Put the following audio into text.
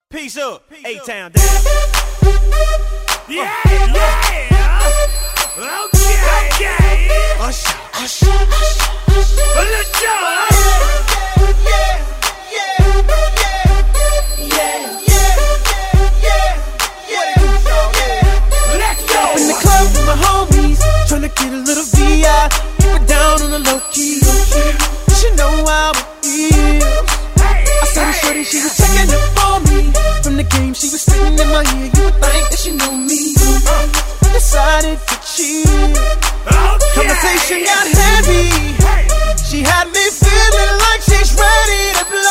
Peace up, A-Town down. Yeah. Okay. Usher. Let's go. In the club with my homies, tryna get a little VI. Keep it down on the low key. She know how it is. I saw the shorty, she was checking up for me. From the game, she was spitting in my ear. You would think that she know me. Decided to chill. Conversation got heavy. She had me feeling like she's ready to blow.